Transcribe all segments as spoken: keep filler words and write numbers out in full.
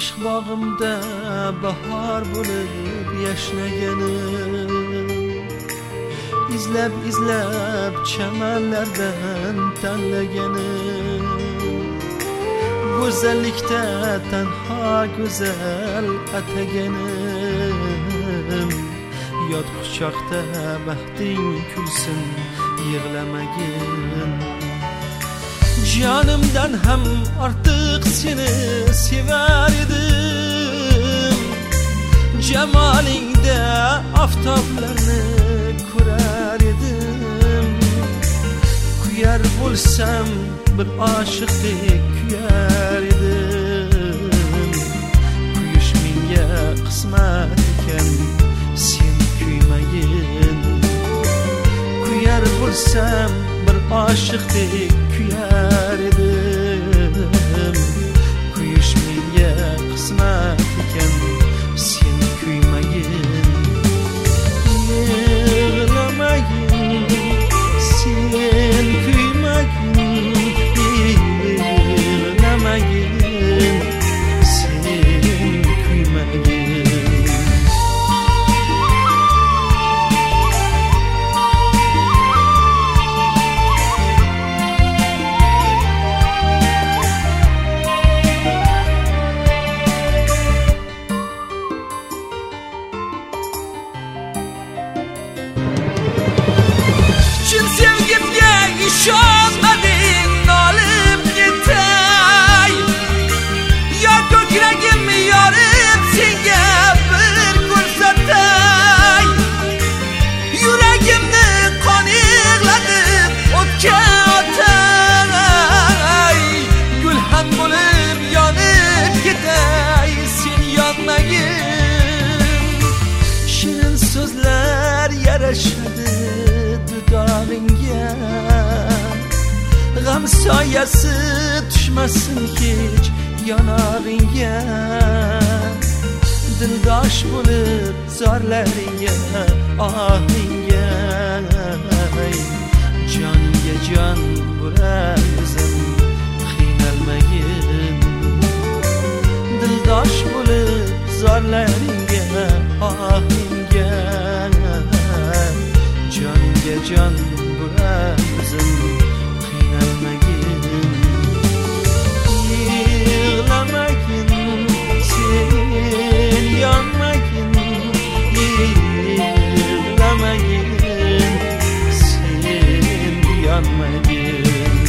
ishq bog'imda bahor bo'lib yashnaganim, izlab izlab chamanlardan tanlaganim, go'zallikda tanho go'zal ataganim, yod quchoqda baxting kulsin yig'lamagin. Canımdan ham ortiq seni sevar edim, jamolingda oftoblarni ko'rar edim. Kuyar bo'lsam bir oshiqdek kuyar edim, kuyish menga qismat ekan sen kuymagin. Kuyar bo'lsam bir oshiqdek kuyar edim, kuyish menga qismat ekan sen kuymagin. Yig'lamagin sen kuymagin, yig'lamagin sen kuymagin. İşanmadın olim yetay, ya ko'kragim yorib senga bir ko'rsatay. Yuragimni qon yig'latib o'tga otay, gulxan bo'lib yonib ketay sen yonmagin. Shirin so'zlar yarashadi dudog'ingga, g'am soyasi tushmasin hech yonog'ingga. Dildosh bo'lib zorlaringga ohingga, joningga jon bo'lar o'zim qiynalmagin. Dildosh bo'lib zorlaringga ohingga, joningga jon bo'lar o'zim qiynalmagin. Yig'lamagin sen yonmagin, yig'lamagin sen yonmagin.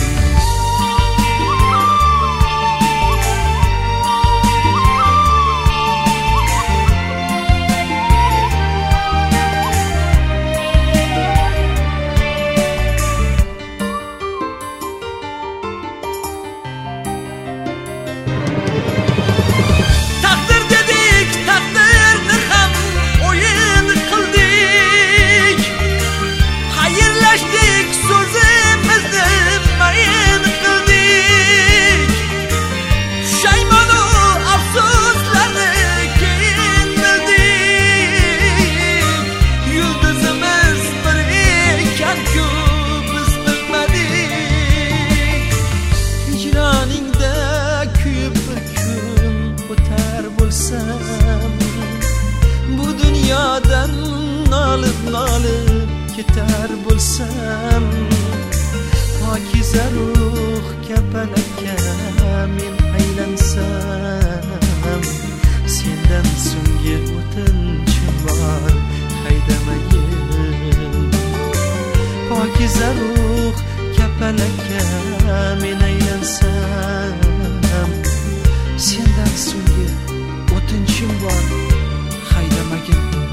Bu dunyodan nolib nolib ketar bo'lsam, pokiza ruh kapalakka men aylansam, sendan so'nggi o'tinchim bor haydamagin. Pokiza ruh kapalakka men aylansam, sendan so'nggi o'tinchim bor haydamagin.